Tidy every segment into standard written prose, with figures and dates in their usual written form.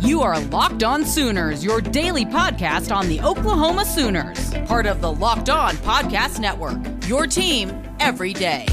You are Locked On Sooners, your daily podcast on the Oklahoma Sooners. Part of the Locked On Podcast Network, your team every day.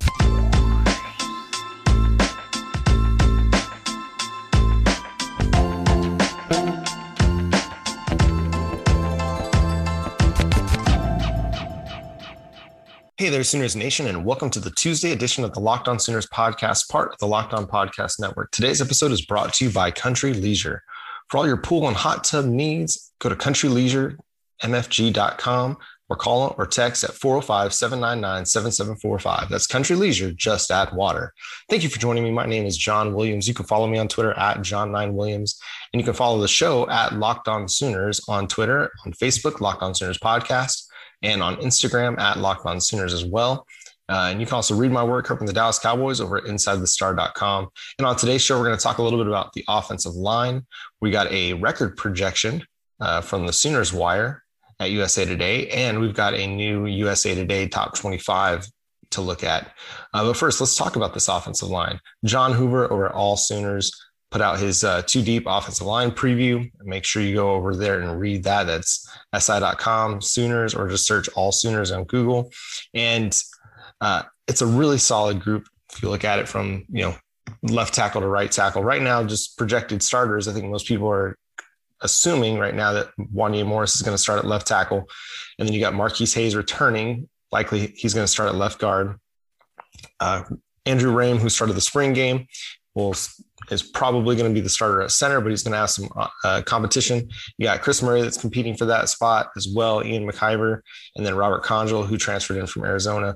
Hey there, Sooners Nation, and welcome to the Tuesday edition of the Locked On Sooners podcast, part of the Locked On Podcast Network. Today's episode is brought to you by Country Leisure. For all your pool and hot tub needs, go to countryleisuremfg.com or call or text at 405-799-7745. That's Country Leisure, just add water. Thank you for joining me. My name is John Williams. You can follow me on Twitter at John9Williams, and you can follow the show at Locked On Sooners on Twitter, on Facebook, Locked On Sooners Podcast, and on Instagram at Locked On Sooners as well. And you can also read my work covering the Dallas Cowboys over at InsideTheStar.com. And on today's show, we're going to talk a little bit about the offensive line. We got a record projection from the Sooners Wire at USA Today, and we've got a new USA Today Top 25 to look at. But first, let's talk about this offensive line. John Hoover over at All Sooners put out his Too Deep offensive line preview. Make sure you go over there and read that. That's si.com Sooners, or just search All Sooners on Google. And it's a really solid group. If you look at it from, left tackle to right tackle right now, just projected starters. I think most people are assuming right now that Wanya Morris is going to start at left tackle. And then you got Marquise Hayes returning. Likely he's going to start at left guard. Andrew Rame, who started the spring game, is probably going to be the starter at center, but he's going to have some competition. You got Chris Murray that's competing for that spot as well, Ian McIver, and then Robert Conjol, who transferred in from Arizona.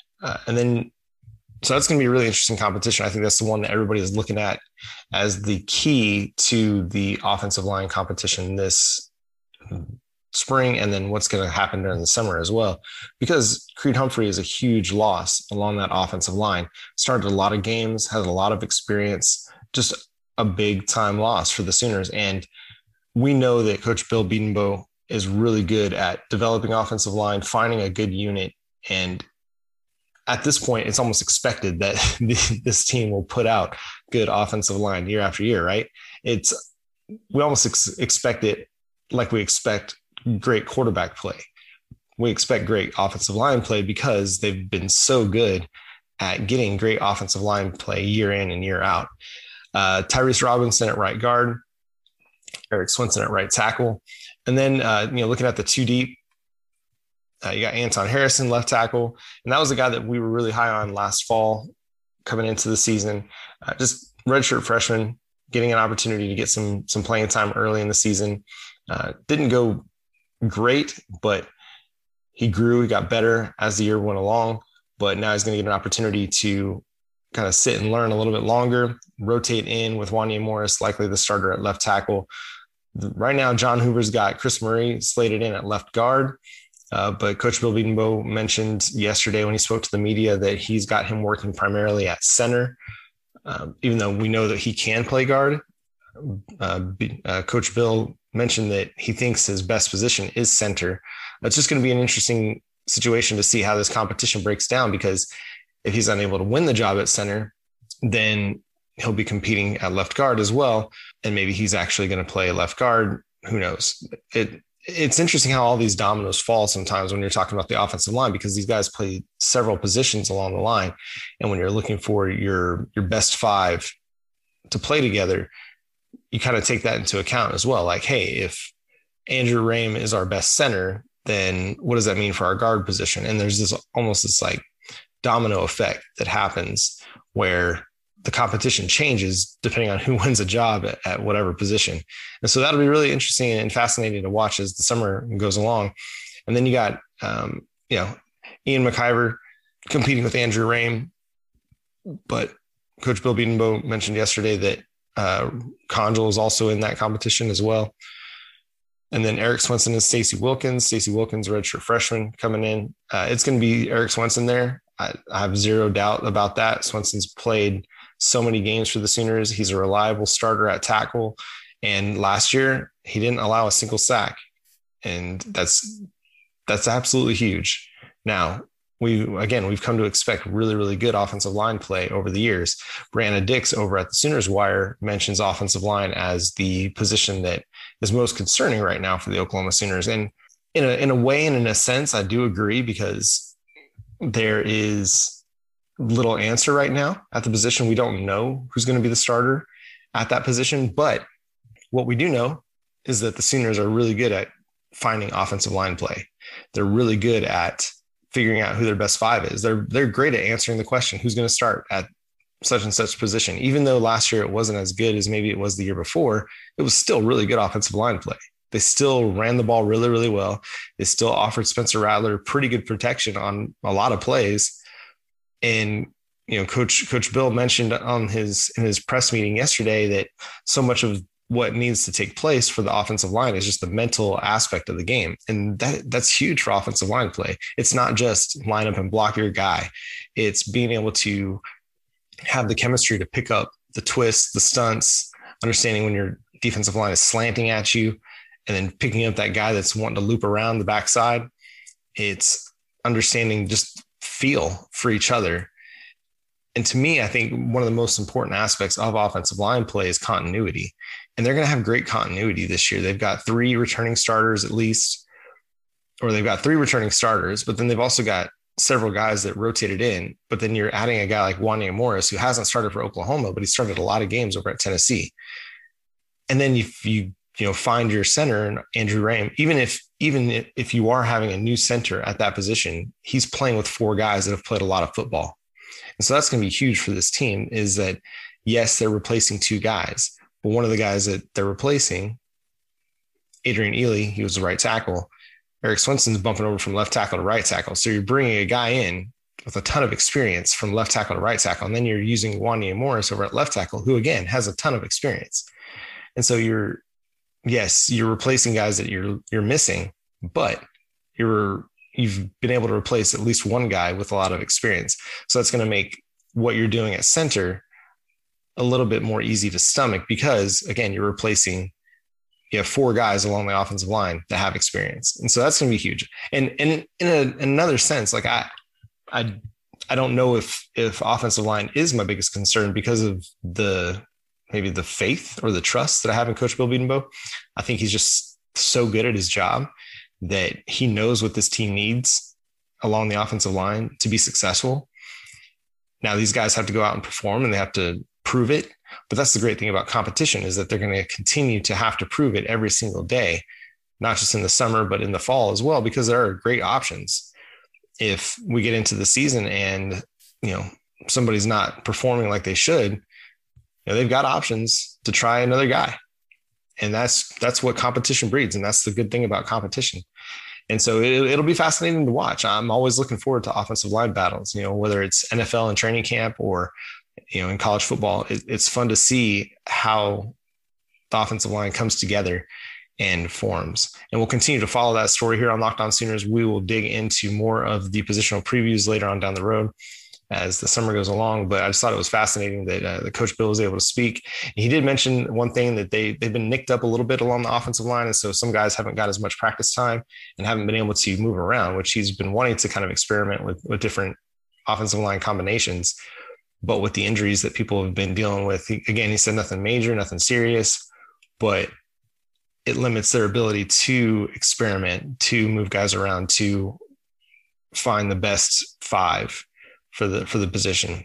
So that's going to be a really interesting competition. I think that's the one that everybody is looking at as the key to the offensive line competition this spring, and then what's going to happen during the summer as well, because Creed Humphrey is a huge loss along that offensive line. Started a lot of games, has a lot of experience, just a big time loss for the Sooners. And we know that Coach Bill Bedenbaugh is really good at developing offensive line, finding a good unit. And at this point, it's almost expected that this team will put out good offensive line year after year, right? We almost expect it like we expect great quarterback play. We expect great offensive line play because they've been so good at getting great offensive line play year in and year out. Tyrese Robinson at right guard, Eric Swinson at right tackle. And then, looking at the Too Deep, you got Anton Harrison, left tackle. And that was a guy that we were really high on last fall coming into the season. Just redshirt freshman, getting an opportunity to get some playing time early in the season. Didn't go great, but he grew, he got better as the year went along. But now he's going to get an opportunity to kind of sit and learn a little bit longer, rotate in with Wanya Morris, likely the starter at left tackle. Right now, John Hoover's got Chris Murray slated in at left guard. But Coach Bill Bedenbaugh mentioned yesterday when he spoke to the media that he's got him working primarily at center, even though we know that he can play guard. Coach Bill mentioned that he thinks his best position is center. It's just going to be an interesting situation to see how this competition breaks down, because if he's unable to win the job at center, then he'll be competing at left guard as well. And maybe he's actually going to play left guard. Who knows? It's interesting how all these dominoes fall sometimes when you're talking about the offensive line, because these guys play several positions along the line. And when you're looking for your best five to play together, you kind of take that into account as well. Like, hey, if Andrew Rame is our best center, then what does that mean for our guard position? And there's this like domino effect that happens where the competition changes depending on who wins a job at whatever position. And so that'll be really interesting and fascinating to watch as the summer goes along. And then you got, Ian McIver competing with Andrew Rame, but Coach Bill Bedenbaugh mentioned yesterday that Conjol is also in that competition as well. And then Eric Swinson and Stacey Wilkins. Stacey Wilkins, redshirt freshman, coming in. It's going to be Eric Swinson there. I have zero doubt about that. Swinson's played so many games for the Sooners. He's a reliable starter at tackle. And last year, he didn't allow a single sack. And that's absolutely huge. Now, we've come to expect really, really good offensive line play over the years. Brianna Dix over at the Sooners Wire mentions offensive line as the position that is most concerning right now for the Oklahoma Sooners. And in a way and in a sense, I do agree, because there is little answer right now at the position. We don't know who's going to be the starter at that position. But what we do know is that the Sooners are really good at finding offensive line play. They're really good at figuring out who their best five is. They're great at answering the question, who's going to start at such and such position. Even though last year it wasn't as good as maybe it was the year before, it was still really good offensive line play. They still ran the ball really, really well. They still offered Spencer Rattler pretty good protection on a lot of plays. And, Coach Bill mentioned in his press meeting yesterday that so much of what needs to take place for the offensive line is just the mental aspect of the game. And that's huge for offensive line play. It's not just line up and block your guy. It's being able to have the chemistry to pick up the twists, the stunts, understanding when your defensive line is slanting at you, and then picking up that guy that's wanting to loop around the backside. It's understanding just feel for each other. And to me, I think one of the most important aspects of offensive line play is continuity. And they're going to have great continuity this year. They've got 3 returning starters at least, or they've got 3 returning starters, but then they've also got several guys that rotated in. But then you're adding a guy like Wanya Morris, who hasn't started for Oklahoma, but he started a lot of games over at Tennessee. And then if you find your center, Andrew Raym, even if you are having a new center at that position, he's playing with 4 guys that have played a lot of football. And so that's going to be huge for this team, is that, yes, they're replacing 2 guys, but one of the guys that they're replacing, Adrian Ely, he was the right tackle. Eric Swenson's bumping over from left tackle to right tackle. So you're bringing a guy in with a ton of experience from left tackle to right tackle. And then you're using Wanya Morris over at left tackle, who again has a ton of experience. And so you're replacing guys that you're missing, but you've been able to replace at least one guy with a lot of experience. So that's going to make what you're doing at center a little bit more easy to stomach, because again, you have 4 guys along the offensive line that have experience. And so that's going to be huge. And in another sense, like I don't know if offensive line is my biggest concern because of maybe the faith or the trust that I have in Coach Bill Bedenbaugh. I think he's just so good at his job that he knows what this team needs along the offensive line to be successful. Now, these guys have to go out and perform, and they have to prove it. But that's the great thing about competition, is that they're going to continue to have to prove it every single day, not just in the summer, but in the fall as well, because there are great options. If we get into the season and, somebody's not performing like they should, they've got options to try another guy. And that's what competition breeds. And that's the good thing about competition. And so it'll be fascinating to watch. I'm always looking forward to offensive line battles, whether it's NFL and training camp or, in college football. It's fun to see how the offensive line comes together and forms. And we'll continue to follow that story here on Locked On Sooners. We will dig into more of the positional previews later on down the road as the summer goes along. But I just thought it was fascinating that the Coach Bill was able to speak. And he did mention one thing, that they've been nicked up a little bit along the offensive line. And so some guys haven't got as much practice time and haven't been able to move around, which he's been wanting to kind of experiment with different offensive line combinations. But with the injuries that people have been dealing with, he said nothing major, nothing serious, but it limits their ability to experiment, to move guys around, to find the best 5 for the position.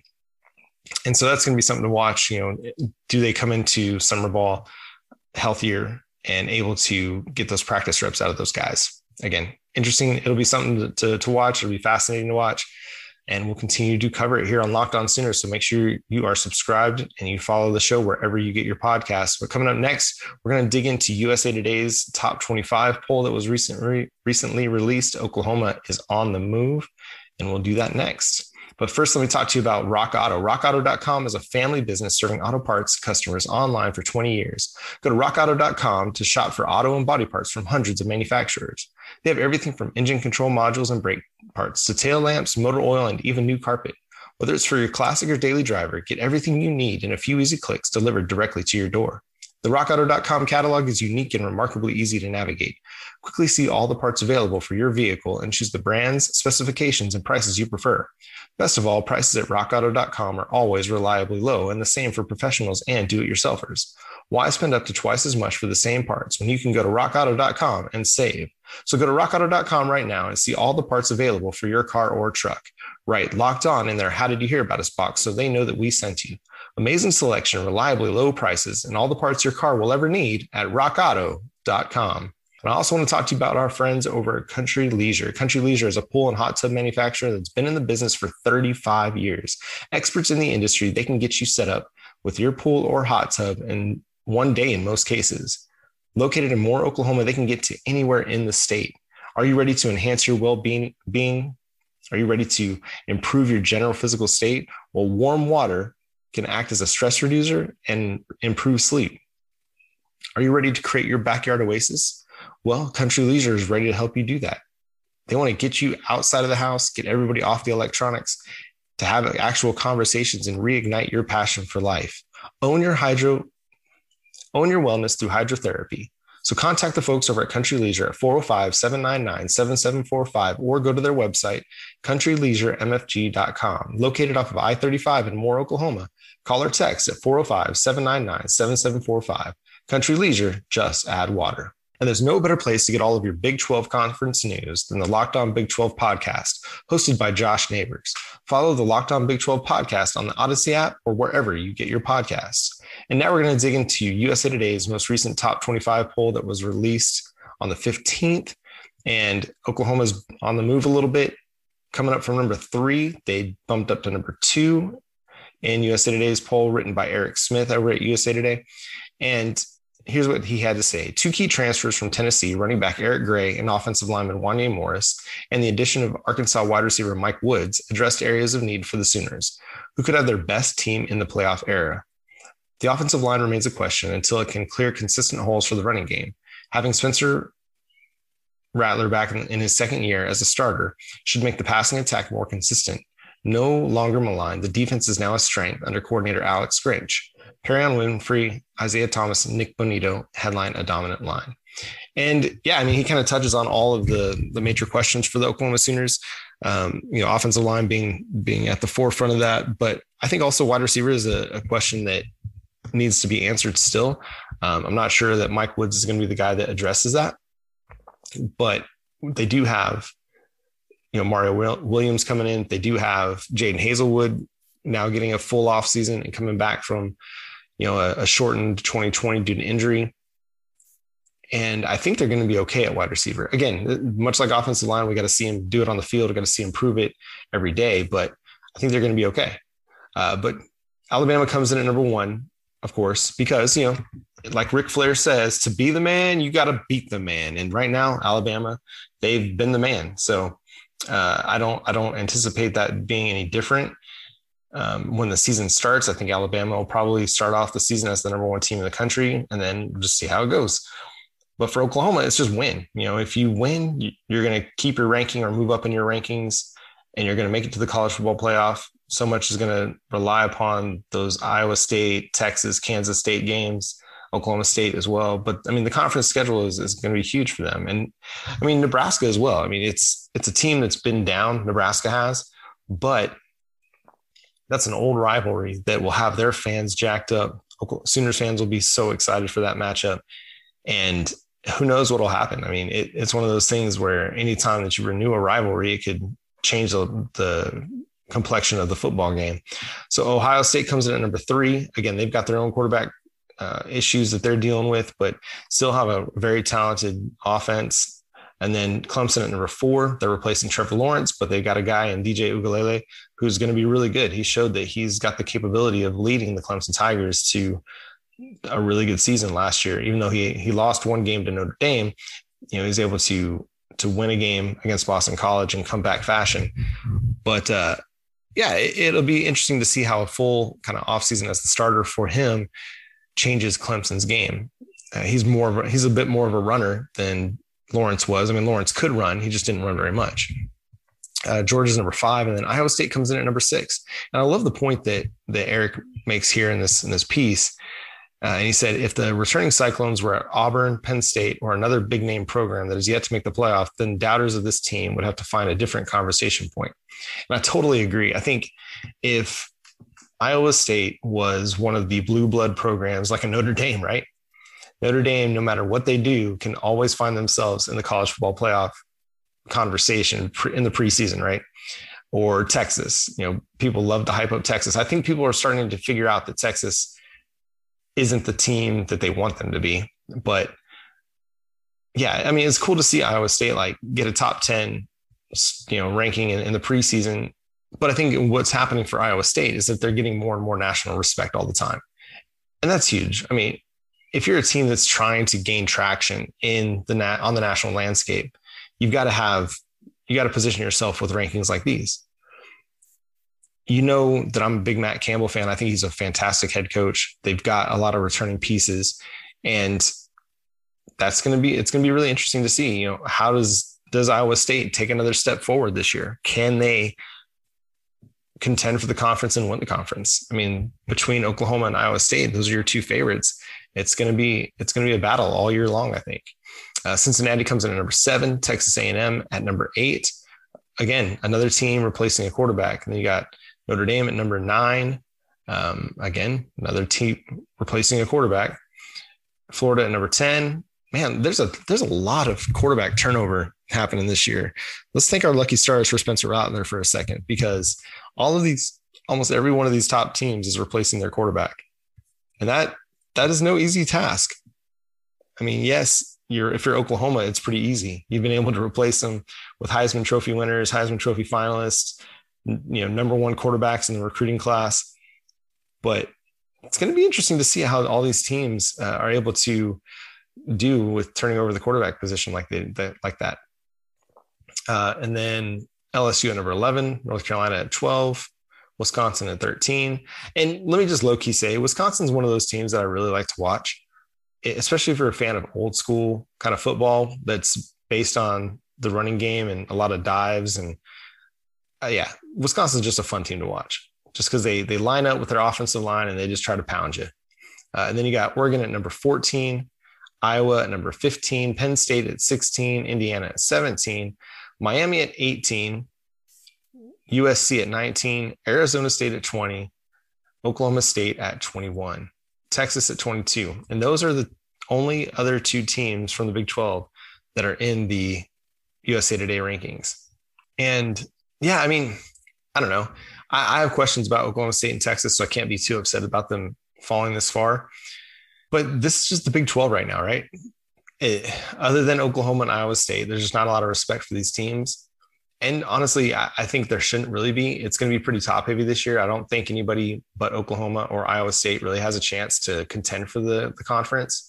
And so that's going to be something to watch. Do they come into summer ball healthier and able to get those practice reps out of those guys? Again, interesting. It'll be something to watch. It'll be fascinating to watch. And we'll continue to cover it here on Locked On Sooners. So make sure you are subscribed and you follow the show wherever you get your podcasts. But coming up next, we're going to dig into USA Today's top 25 poll that was recently released. Oklahoma is on the move, and we'll do that next. But first, let me talk to you about Rock Auto. RockAuto.com is a family business serving auto parts customers online for 20 years. Go to RockAuto.com to shop for auto and body parts from hundreds of manufacturers. They have everything from engine control modules and brake parts to tail lamps, motor oil, and even new carpet. Whether it's for your classic or daily driver, get everything you need in a few easy clicks delivered directly to your door. The rockauto.com catalog is unique and remarkably easy to navigate. Quickly see all the parts available for your vehicle and choose the brands, specifications, and prices you prefer. Best of all, prices at rockauto.com are always reliably low, and the same for professionals and do-it-yourselfers. Why spend up to twice as much for the same parts when you can go to rockauto.com and save? So go to rockauto.com right now and see all the parts available for your car or truck. Write Locked On in their How Did You Hear About Us box so they know that we sent you. Amazing selection, reliably low prices, and all the parts your car will ever need at rockauto.com. And I also want to talk to you about our friends over at Country Leisure. Country Leisure is a pool and hot tub manufacturer that's been in the business for 35 years. Experts in the industry, they can get you set up with your pool or hot tub in one day in most cases. Located in Moore, Oklahoma, they can get to anywhere in the state. Are you ready to enhance your well-being? Are you ready to improve your general physical state? Well, warm water can act as a stress reducer and improve sleep. Are you ready to create your backyard oasis? Well, Country Leisure is ready to help you do that. They want to get you outside of the house, get everybody off the electronics, to have actual conversations and reignite your passion for life. Own your wellness through hydrotherapy. So contact the folks over at Country Leisure at 405-799-7745 or go to their website, countryleisuremfg.com. Located off of I-35 in Moore, Oklahoma. Call or text at 405-799-7745. Country Leisure, just add water. And there's no better place to get all of your Big 12 conference news than the Locked On Big 12 podcast, hosted by Josh Neighbors. Follow the Locked On Big 12 podcast on the Odyssey app or wherever you get your podcasts. And now we're going to dig into USA Today's most recent top 25 poll that was released on the 15th. And Oklahoma's on the move a little bit, coming up from number 3. They bumped up to number 2 in USA Today's poll written by Eric Smith over at USA Today. And here's what he had to say. 2 key transfers from Tennessee, running back Eric Gray and offensive lineman Wanya Morris, and the addition of Arkansas wide receiver Mike Woods addressed areas of need for the Sooners, who could have their best team in the playoff era. The offensive line remains a question until it can clear consistent holes for the running game. Having Spencer Rattler back in his second year as a starter should make the passing attack more consistent. No longer maligned, the defense is now a strength under coordinator Alex Grinch. Perrion Winfrey, Isaiah Thomas, and Nick Bonito headline a dominant line. And yeah, I mean, he kind of touches on all of the major questions for the Oklahoma Sooners. Offensive line being at the forefront of that. But I think also wide receiver is a question that needs to be answered still. I'm not sure that Mike Woods is going to be the guy that addresses that. But they do have, Mario Williams coming in. They do have Jaden Hazelwood now getting a full off season and coming back from, a shortened 2020 due to injury. And I think they're going to be okay at wide receiver. Again, much like offensive line, we got to see him do it on the field. We got to see him prove it every day, but I think they're going to be okay. But Alabama comes in at number 1, of course, because, like Ric Flair says, to be the man, you got to beat the man. And right now, Alabama, they've been the man. So I don't anticipate that being any different. When the season starts, I think Alabama will probably start off the season as the number 1 team in the country, and then just see how it goes. But for Oklahoma, it's just win. If you win, you're going to keep your ranking or move up in your rankings, and you're going to make it to the college football playoff. So much is going to rely upon those Iowa State, Texas, Kansas State games, Oklahoma State as well. But I mean, the conference schedule is going to be huge for them. And I mean, Nebraska as well. I mean, it's a team that's been down, Nebraska has, but that's an old rivalry that will have their fans jacked up. Sooners fans will be so excited for that matchup. And who knows what will happen. I mean, it's one of those things where anytime that you renew a rivalry, it could change the complexion of the football game. So Ohio State comes in at number 3. Again, they've got their own quarterback issues that they're dealing with, but still have a very talented offense. And then Clemson at number 4, they're replacing Trevor Lawrence, but they've got a guy in DJ Uiagalelei who's going to be really good. He showed that he's got the capability of leading the Clemson Tigers to a really good season last year. Even though he lost 1 game to Notre Dame, he's able to win a game against Boston College in comeback fashion. But it'll be interesting to see how a full kind of offseason as the starter for him changes Clemson's game. He's a bit more of a runner than Lawrence was. I mean, Lawrence could run. He just didn't run very much. Georgia's number 5, and then Iowa State comes in at number 6. And I love the point that Eric makes here in this piece. And he said, if the returning Cyclones were at Auburn, Penn State, or another big name program that is yet to make the playoff, then doubters of this team would have to find a different conversation point. And I totally agree. I think if Iowa State was one of the blue blood programs like a Notre Dame, right? Notre Dame, no matter what they do, can always find themselves in the college football playoff conversation in the preseason, right? Or Texas. People love to hype up Texas. I think people are starting to figure out that Texas isn't the team that they want them to be. But yeah, I mean, it's cool to see Iowa State get a top 10, ranking in the preseason. But I think what's happening for Iowa State is that they're getting more and more national respect all the time. And that's huge. I mean, if you're a team that's trying to gain traction on the national landscape, you got to position yourself with rankings like these. That I'm a big Matt Campbell fan. I think he's a fantastic head coach. They've got a lot of returning pieces, and it's going to be really interesting to see, how does Iowa State take another step forward this year? Can they contend for the conference and win the conference? I mean, between Oklahoma and Iowa State, those are your two favorites. It's going to be a battle all year long, I think. Cincinnati comes in at number 7, Texas A&M at number 8. Again, another team replacing a quarterback. And then you got Notre Dame at number 9. Again, another team replacing a quarterback. Florida at number 10. Man, there's a lot of quarterback turnover happening this year. Let's thank our lucky stars for Spencer Rattler for a second, because almost every one of these top teams is replacing their quarterback. And that is no easy task. I mean, yes, if you're Oklahoma, it's pretty easy. You've been able to replace them with Heisman Trophy winners, Heisman Trophy finalists, number 1 quarterbacks in the recruiting class. But it's going to be interesting to see how all these teams are able to do with turning over the quarterback position like that. And then LSU at number 11, North Carolina at 12, Wisconsin at 13. And let me just low-key say, Wisconsin's one of those teams that I really like to watch, especially if you're a fan of old school kind of football that's based on the running game and a lot of dives. And Wisconsin's just a fun team to watch, just because they line up with their offensive line and they just try to pound you. And then you got Oregon at number 14, Iowa at number 15, Penn State at 16, Indiana at 17, Miami at 18, USC at 19, Arizona State at 20, Oklahoma State at 21, Texas at 22. And those are the only other 2 teams from the Big 12 that are in the USA Today rankings. And yeah, I mean, I don't know. I have questions about Oklahoma State and Texas, so I can't be too upset about them falling this far. But this is just the Big 12 right now, right? Other than Oklahoma and Iowa State, there's just not a lot of respect for these teams. And honestly, I think there shouldn't really be. It's going to be pretty top heavy this year. I don't think anybody but Oklahoma or Iowa State really has a chance to contend for the conference.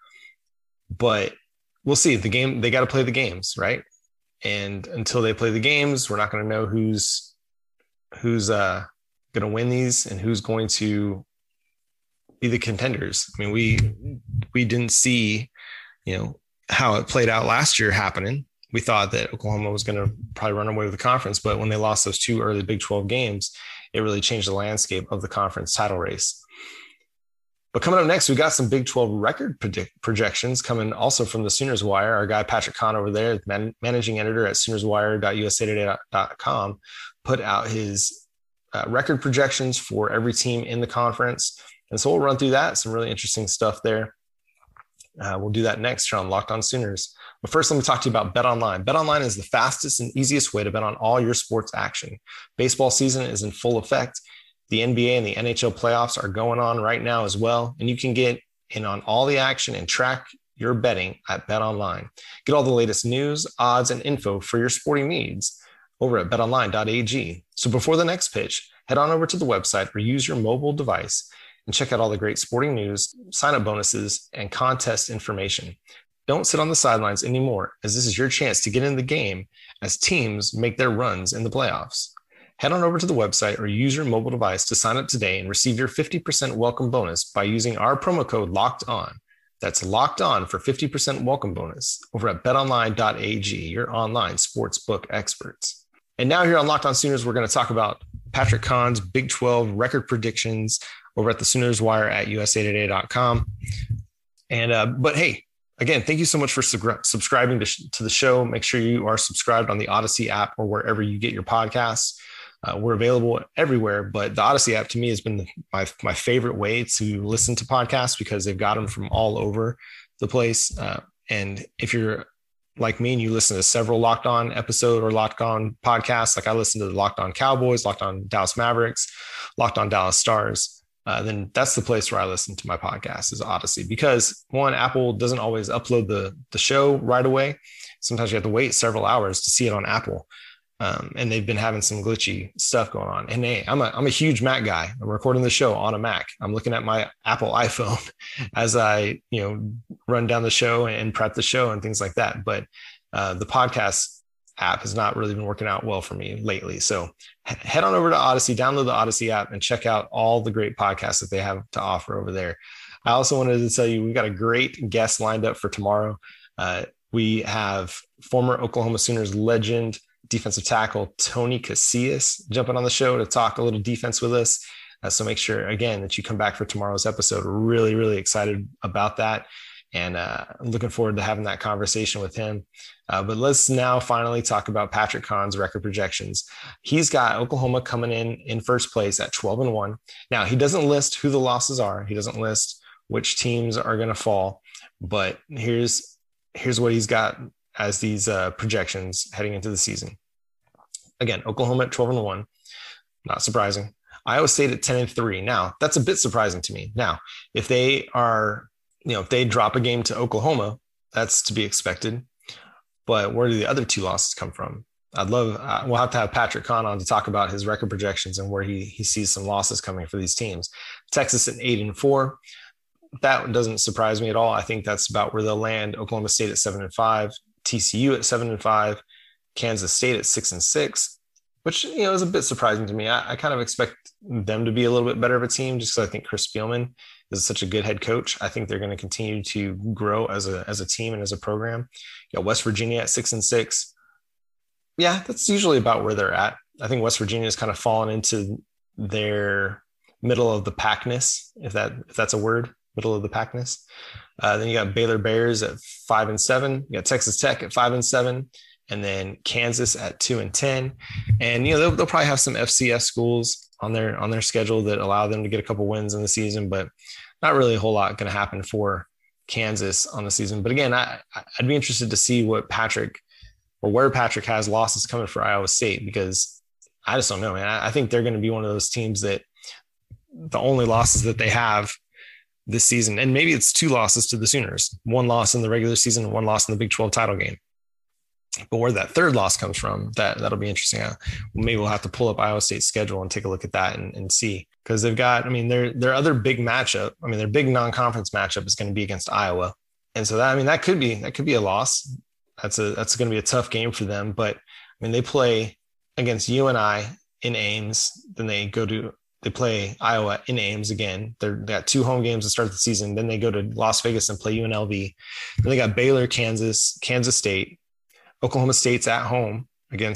But we'll see. They got to play the games, right? And until they play the games, we're not going to know who's going to win these and who's going to be the contenders. I mean, we didn't see, how it played out last year happening. We thought that Oklahoma was going to probably run away with the conference, but when they lost those 2 early Big 12 games, it really changed the landscape of the conference title race. But coming up next, we got some Big 12 record projections coming also from the Sooners Wire. Our guy Patrick Kahn over there, managing editor at SoonersWire.usatoday.com, put out his record projections for every team in the conference. And so we'll run through that. Some really interesting stuff there. We'll do that next here on Locked On Sooners. But first, let me talk to you about BetOnline. BetOnline is the fastest and easiest way to bet on all your sports action. Baseball season is in full effect. The NBA and the NHL playoffs are going on right now as well. And you can get in on all the action and track your betting at BetOnline. Get all the latest news, odds, and info for your sporting needs over at betonline.ag. So before the next pitch, head on over to the website or use your mobile device and check out all the great sporting news, sign-up bonuses, and contest information. Don't sit on the sidelines anymore, as this is your chance to get in the game as teams make their runs in the playoffs. Head on over to the website or use your mobile device to sign up today and receive your 50% welcome bonus by using our promo code LOCKEDON. That's Locked On for 50% welcome bonus over at betonline.ag, your online sportsbook experts. And now here on Locked On Sooners, we're going to talk about Patrick Kahn's Big 12 record predictions. over at the Sooners Wire at usatoday.com. And, but hey, again, thank you so much for subscribing to the show. Make sure you are subscribed on the Odyssey app or wherever you get your podcasts. We're available everywhere, but the Odyssey app to me has been my favorite way to listen to podcasts because they've got them from all over the place. And if you're like me and you listen to several Locked On episode or Locked On podcasts, like I listen to the Locked On Cowboys, Locked On Dallas Mavericks, Locked On Dallas Stars, then that's the place where I listen to my podcast is Odyssey, because one, Apple doesn't always upload the show right away. Sometimes you have to wait several hours to see it on Apple. And they've been having some glitchy stuff going on. And hey, I'm a huge Mac guy. I'm recording the show on a Mac. I'm looking at my Apple iPhone as I, run down the show and prep the show and things like that. But the podcast app has not really been working out well for me lately. So head on over to Odyssey, download the Odyssey app, and check out all the great podcasts that they have to offer over there. I also wanted to tell you, we've got a great guest lined up for tomorrow. We have former Oklahoma Sooners legend, defensive tackle Tony Casillas jumping on the show to talk a little defense with us. So make sure, again, that you come back for tomorrow's episode. We're really, really excited about that. And I'm looking forward to having that conversation with him. But let's now finally talk about Patrick Kahn's record projections. He's got Oklahoma coming in first place at 12-1. Now, he doesn't list who the losses are. He doesn't list which teams are going to fall. But here's what he's got as these projections heading into the season. Again, Oklahoma at 12-1, not surprising. Iowa State at 10-3. Now, that's a bit surprising to me. Now, if they are, if they drop a game to Oklahoma, that's to be expected. But where do the other two losses come from? we'll have to have Patrick Kahn on to talk about his record projections and where he sees some losses coming for these teams. Texas at 8-4. That doesn't surprise me at all. I think that's about where they'll land. Oklahoma State at 7-5, TCU at 7-5, Kansas State at 6-6, which, is a bit surprising to me. I kind of expect them to be a little bit better of a team just because I think Chris Spielman is such a good head coach. I think they're going to continue to grow as a team and as a program. West Virginia at 6-6. Yeah, that's usually about where they're at. I think West Virginia has kind of fallen into their middle of the packness, if that's a word, middle of the packness. Then you got Baylor Bears at 5-7. You got Texas Tech at 5-7, and then Kansas at 2-10. And they'll probably have some FCS schools on their schedule that allow them to get a couple wins in the season, but not really a whole lot going to happen for Kansas on the season. But again, I'd be interested to see where Patrick has losses coming for Iowa State, because I just don't know, man. I think they're going to be one of those teams that the only losses that they have this season, and maybe it's 2 losses to the Sooners, 1 loss in the regular season and 1 loss in the Big 12 title game. But where that third loss comes from, that'll be interesting. Maybe we'll have to pull up Iowa State's schedule and take a look at that and see, because they've got, their other big matchup, their big non-conference matchup is going to be against Iowa. And so that could be a loss. That's going to be a tough game for them. But they play against UNI in Ames, then they play Iowa in Ames again. They got 2 home games to start the season. Then they go to Las Vegas and play UNLV. Then they got Baylor, Kansas State. Oklahoma State's at home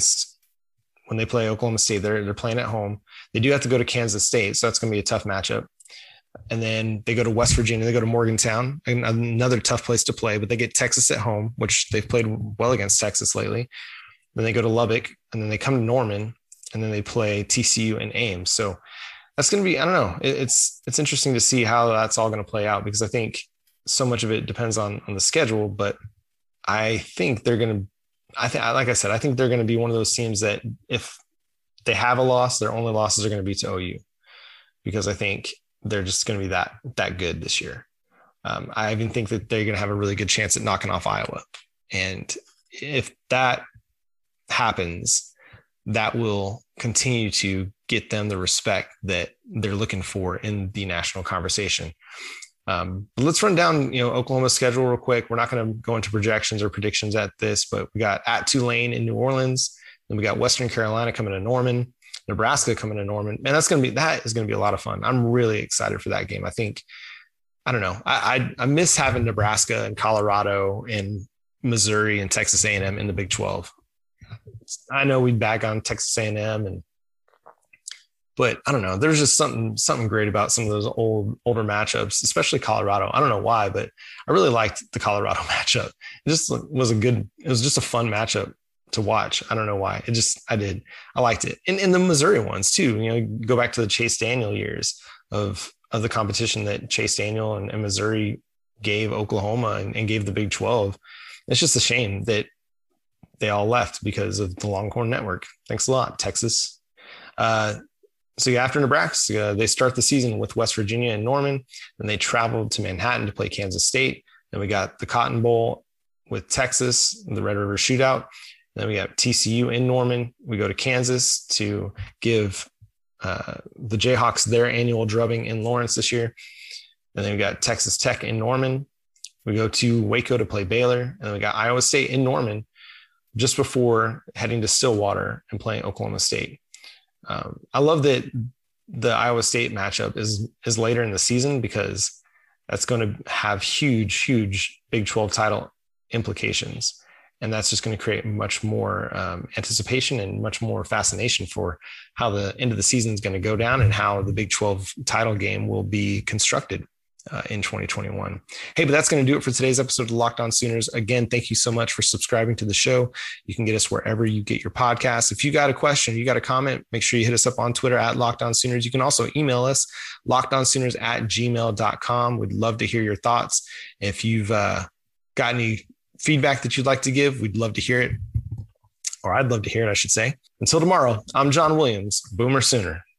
when they play Oklahoma State. They're playing at home. They do have to go to Kansas State, so that's going to be a tough matchup. And then they go to West Virginia. They go to Morgantown, another tough place to play, but they get Texas at home, which they've played well against Texas lately. Then they go to Lubbock, and then they come to Norman, and then they play TCU and Ames. So that's going to be, I don't know. It's interesting to see how that's all going to play out, because I think so much of it depends on the schedule, but I think they're going to, like I said, I think they're going to be one of those teams that if they have a loss, their only losses are going to be to OU, because I think they're just going to be that good this year. I even think that they're going to have a really good chance at knocking off Iowa. And if that happens, that will continue to get them the respect that they're looking for in the national conversation. Let's run down, Oklahoma's schedule real quick. We're not going to go into projections or predictions at this, but we got at Tulane in New Orleans. Then we got Western Carolina coming to Norman, Nebraska coming to Norman. Man, that is going to be a lot of fun. I'm really excited for that game. I don't know. I miss having Nebraska and Colorado and Missouri and Texas A&M in the Big 12. I know we bag on Texas A&M, and But I don't know. There's just something great about some of those older matchups, especially Colorado. I don't know why, but I really liked the Colorado matchup. It just was it was just a fun matchup to watch. I don't know why. I liked it. And the Missouri ones too. Go back to the Chase Daniel years of the competition that Chase Daniel and Missouri gave Oklahoma and gave the Big 12. It's just a shame that they all left because of the Longhorn Network. Thanks a lot, Texas. So after Nebraska, they start the season with West Virginia and Norman. Then they traveled to Manhattan to play Kansas State. Then we got the Cotton Bowl with Texas, the Red River Shootout. Then we got TCU in Norman. We go to Kansas to give the Jayhawks their annual drubbing in Lawrence this year. And then we got Texas Tech in Norman. We go to Waco to play Baylor. And then we got Iowa State in Norman just before heading to Stillwater and playing Oklahoma State. I love that the Iowa State matchup is later in the season because that's going to have huge Big 12 title implications. And that's just going to create much more anticipation and much more fascination for how the end of the season is going to go down and how the Big 12 title game will be constructed in 2021. Hey, but that's going to do it for today's episode of Locked On Sooners. Again, thank you so much for subscribing to the show. You can get us wherever you get your podcasts. If you got a question, you got a comment, make sure you hit us up on Twitter at Locked On Sooners. You can also email us lockedonsooners@gmail.com. We'd love to hear your thoughts. If you've got any feedback that you'd like to give, we'd love to hear it. Or I'd love to hear it, I should say. Until tomorrow, I'm John Williams, Boomer Sooner.